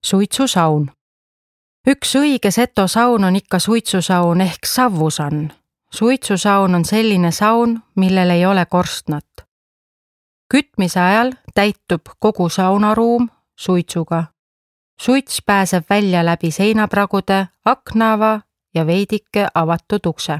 Suitsusaun. Üks õige seto saun on ikka suitsusaun ehk savvusann. Suitsusaun on selline saun, millel ei ole korstnat. Kütmise ajal täitub kogu saunaruum suitsuga. Suits pääseb välja läbi seinapragude, aknaava ja veidike avatud ukse.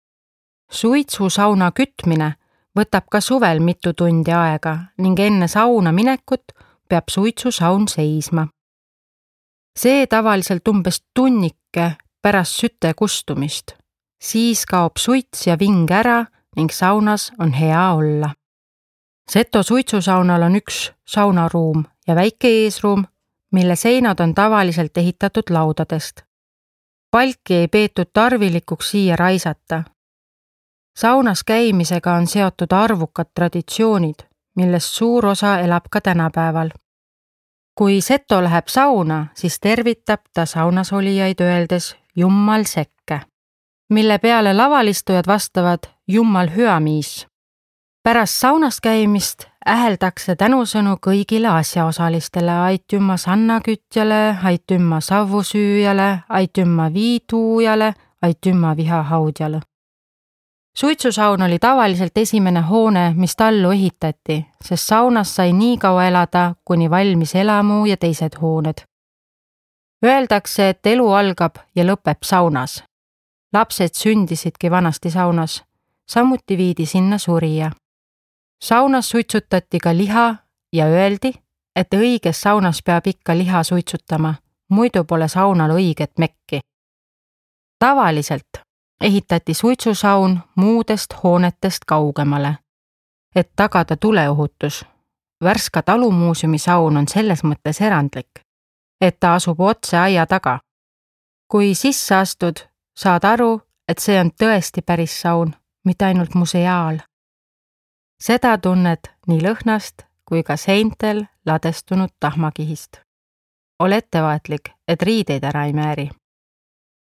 Suitsusauna kütmine võtab ka suvel mitu tundi aega ning enne sauna minekut peab suitsusaun seisma. See tavaliselt umbes tunnike pärast süte kustumist. Siis kaob suits ja ving ära ning saunas on hea olla. Seto suitsusaunal on üks saunaruum ja väike eesruum, mille seinad on tavaliselt ehitatud laudadest. Palki ei peetud tarvilikuks siia raisata. Saunas käimisega on seotud arvukad traditsioonid, millest suur osa elab ka tänapäeval. Kui seto läheb sauna, siis tervitab ta saunas olijaid öeldes Jummal sekke, mille peale lavalistujad vastavad Jummal hüamiis. Pärast saunas käimist äheldakse tänusõnu kõigile asjaosalistele, aitümma sannakütjale, aitümma savvusüüjale, aitümma viituujale, aitümma vihahaudjale. Suitsusaun oli tavaliselt esimene hoone, mis tallu ehitati, sest saunas sai nii kaua elada, kuni valmis elamu ja teised hooned. Öeldakse, et elu algab ja lõpeb saunas. Lapsed sündisidki vanasti saunas, samuti viidi sinna surija. Saunas suitsutati ka liha ja öeldi, et õiges saunas peab ikka liha suitsutama, muidu pole saunal õiget mekki. Tavaliselt ehitati suitsusaun muudest hoonetest kaugemale, et tagada tuleohutus. Värska talumuuseumi saun on selles mõttes erandlik, et ta asub otse aia taga. Kui sisse astud, saad aru, et see on tõesti päris saun, mitte ainult museaal. Seda tunned nii lõhnast kui ka seintel ladestunud tahmakihist. Ole ettevaatlik, et riideid ära ei määri.